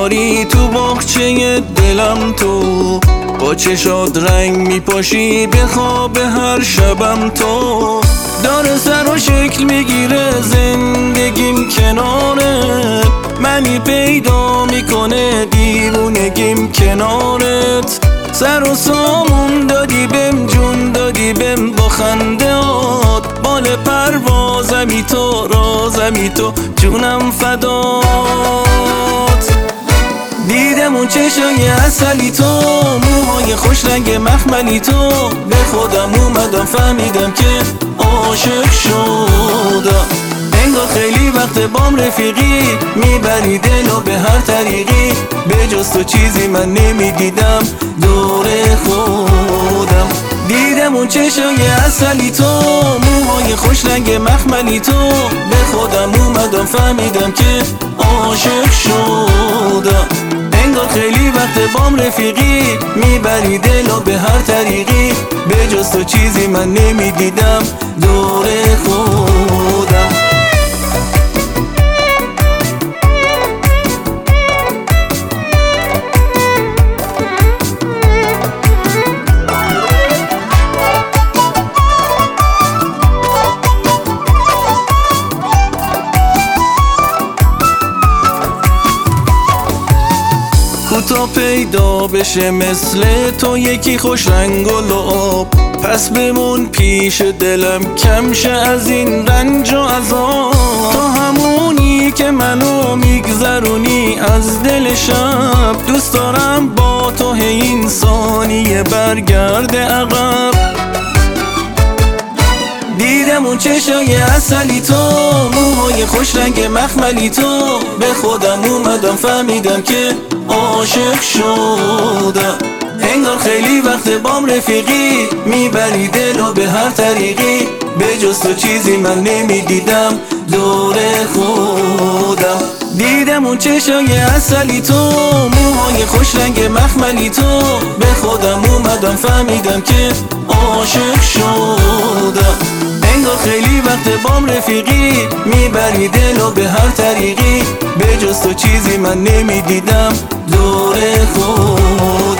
میکاری تو باغچه دلم تو، با چشات رنگ میپاشی به خواب هر شبم تو. داره سر و شکل میگیره زندگیم کنارت، منی پیدا میکنه دیوونگیم کنارت. سر و سامون دادی بهم، جون دادی بهم با خندهات، بال پروازمی تو، رازمی تو، جونم فدات. دیدم اون چشای عسلی تو، موهای خوش رنگ مخملی تو، به خودم اومدم فهمیدم که عاشق شدم. انگار خیلی وقت بام رفیقی، میبری دلو به هر طریقی، به جز تو چیزی من نمیدیدم دور خودم. دیدم اون چشای عسلی تو، موهای خوش رنگ مخملی تو، به خودم اومدم فهمیدم که عاشق شدم. انگار خیلی وقت بام رفیقی، میبری دلو به هر طریقی، به جز تو چیزی من نمیدیدم دور خودم. تا پیدا بشه مثل تو یکی خوش رنگ و لعاب، پس بمون پیش دلم کم شه از این رنج و عذاب. تو همونی که منو میگذرونی از دل شب، دوست دارم با تو این ثانیه برگرد عقب. دیدم اون چشای عسلی تو، موهای خوش رنگ مخملی تو، به خودم اومدم فهمیدم که عاشق شدم. انگار خیلی وقت بام رفیقی، میبری دلو به هر طریقی، به جز تو چیزی من نمیدیدم دور خودم. دیدم اون چشای عسلی تو، موهای خوش رنگ مخملی تو، به خودم اومدم فهمیدم که عاشق شدم. انگار خیلی وقت بام رفیقی، میبری دلو به هر طریقی، به جز تو چیزی من نمیدیدم دور خود.